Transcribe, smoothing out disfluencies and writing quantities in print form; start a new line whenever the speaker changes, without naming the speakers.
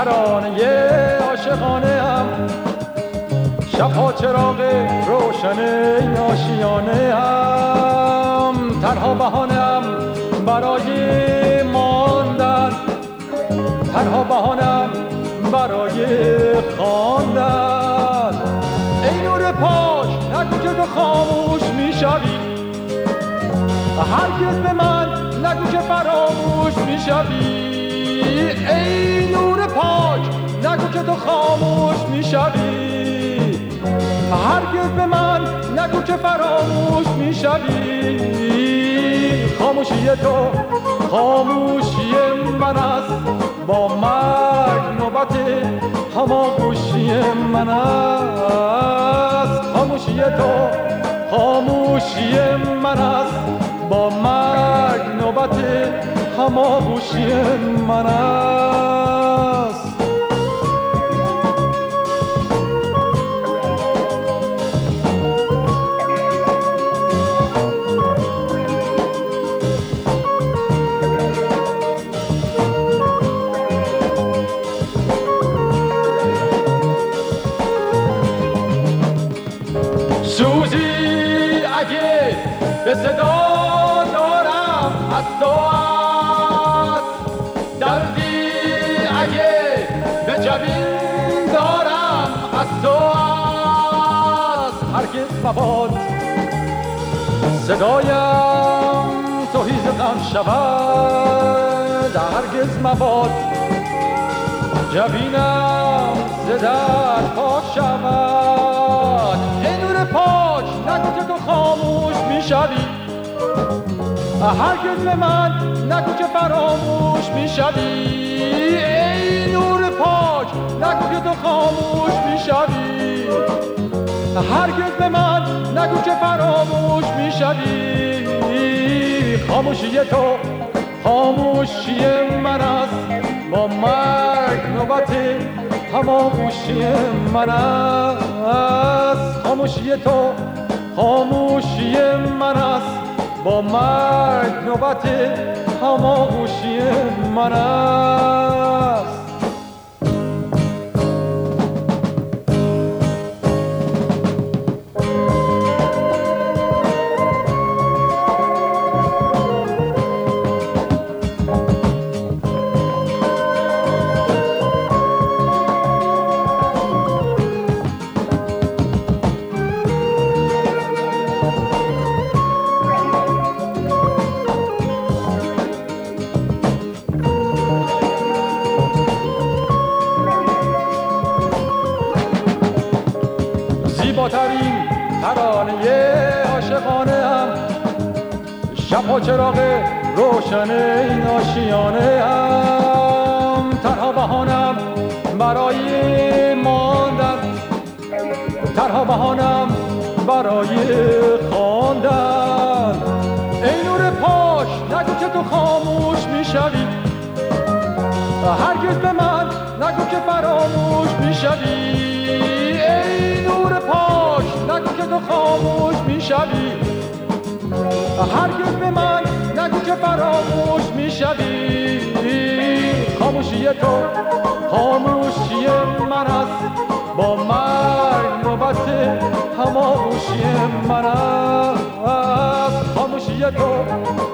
ترانه عاشقانه ام، شبها چراغ روشن آشیانه ام، تنها بهانه ام برای ماندن، تنها بهانه ام برای خواندن. ای نور پاک نگو که تو خاموش میشوی، هرگز به من نگو که فراموش میشوی. ای نور پاک نگو که تو خاموش میشوی، هرگز به من نگو که فراموش میشوی. خاموشی تو خاموشی من است، با مرگ نوبت هماگوشی من است. خاموشی تو خاموشی من است، با مرگ نوبت هماگوشی من است. سوزی اگه به صدا دارم از تو است، دردی اگه به جبین دارم از تو است. هرگز مباد صدایم تحیز غم شود، هرگز مباد جبینم ز درد پاک شود. ای نور پاک نگو که تو خاموش میشوی، هرگز به من نگو که فراموش میشوی. ای نور پاک نگو که تو خاموش میشوی، هرگز به من نگو که فراموش میشوی. خاموشی تو خاموشی من است، با مرگ نوبت هماگوشی من است. خاموشی تو خاموشی من است، با مرگ نوبت هماگوشی من است. زیباترین ترانه عاشقانه ام، شبها چراغ روشن این آشیانه ام، تنها بهانم برای ماندن، تنها بهانم برای خواندن. ای نور پاک نگو که تو خاموش میشوی، هرگز به من نگو که فراموش میشوی. ای نور پاک نگو که تو خاموش میشوی، هرگز به من نگو که فراموش میشوی. خاموشی تو خاموشی من است، با مرگ نوبت هماگوشی من است. خاموشی تو